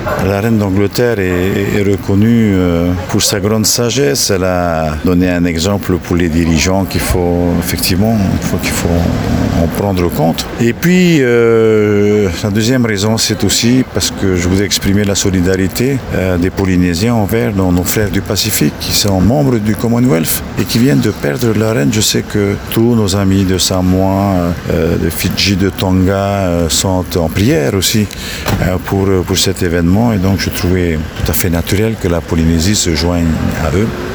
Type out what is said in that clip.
La reine d'Angleterre est reconnue pour sa grande sagesse. Elle a donné un exemple pour les dirigeants qu'il faut en prendre compte. Et puis, la deuxième raison, c'est aussi parce que je voudrais exprimer la solidarité des Polynésiens envers nos frères du Pacifique qui sont membres du Commonwealth et qui viennent de perdre la reine. Je sais que tous nos amis de Samoa, de Fidji, de Tonga sont en prière aussi pour cet événement. Et donc, je trouvais tout à fait naturel que la Polynésie se joigne à eux.